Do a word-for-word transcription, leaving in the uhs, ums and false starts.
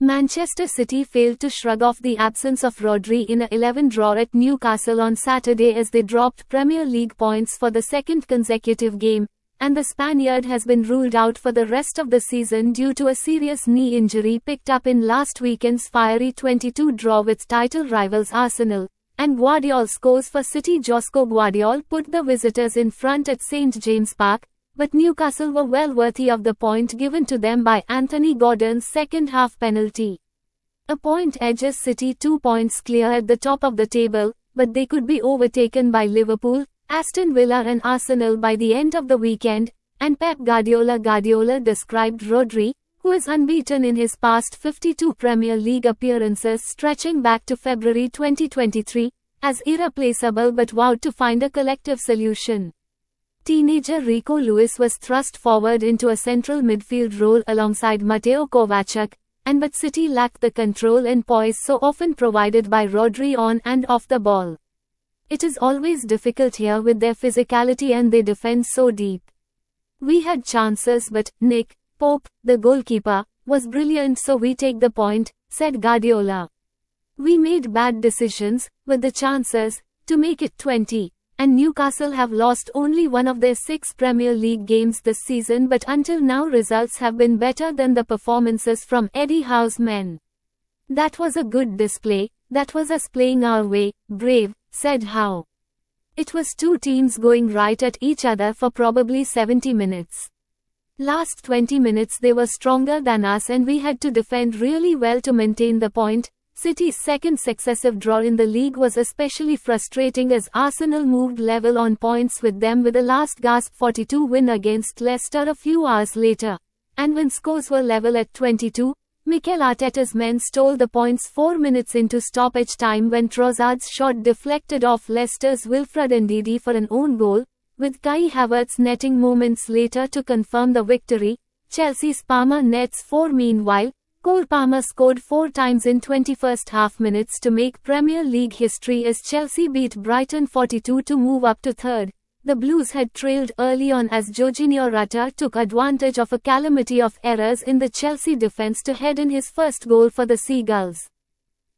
Manchester City failed to shrug off the absence of Rodri in a eleven draw at Newcastle on Saturday as they dropped Premier League points for the second consecutive game, and the Spaniard has been ruled out for the rest of the season due to a serious knee injury picked up in last weekend's fiery twenty-two draw with title rivals Arsenal. And Guardiola scores for City. Josko Guardiola put the visitors in front at Saint James Park, but Newcastle were well worthy of the point given to them by Anthony Gordon's second-half penalty. A point edges City two points clear at the top of the table, but they could be overtaken by Liverpool, Aston Villa and Arsenal by the end of the weekend, and Pep Guardiola Guardiola described Rodri, who is unbeaten in his past fifty-two Premier League appearances stretching back to February twenty twenty-three, as irreplaceable but vowed to find a collective solution. Teenager Rico Lewis was thrust forward into a central midfield role alongside Mateo Kovacic, and but City lacked the control and poise so often provided by Rodri on and off the ball. It is always difficult here with their physicality and they defend so deep. We had chances but Nick Pope, the goalkeeper, was brilliant, so we take the point, said Guardiola. We made bad decisions, with the chances, to make it twenty. And Newcastle have lost only one of their six Premier League games this season, but until now results have been better than the performances from Eddie Howe's men. That was a good display, that was us playing our way, brave, said Howe. It was two teams going right at each other for probably seventy minutes. Last twenty minutes they were stronger than us and we had to defend really well to maintain the point. City's second successive draw in the league was especially frustrating as Arsenal moved level on points with them with a last-gasp forty-two win against Leicester a few hours later. And when scores were level at twenty-two, Mikel Arteta's men stole the points four minutes into stoppage time when Trossard's shot deflected off Leicester's Wilfred Ndidi for an own goal, with Kai Havertz netting moments later to confirm the victory. Chelsea's Palmer nets four. Meanwhile, Cole Palmer scored four times in twenty-first half minutes to make Premier League history as Chelsea beat Brighton forty-two to move up to third. The Blues had trailed early on as Jorginho Rutter took advantage of a calamity of errors in the Chelsea defence to head in his first goal for the Seagulls.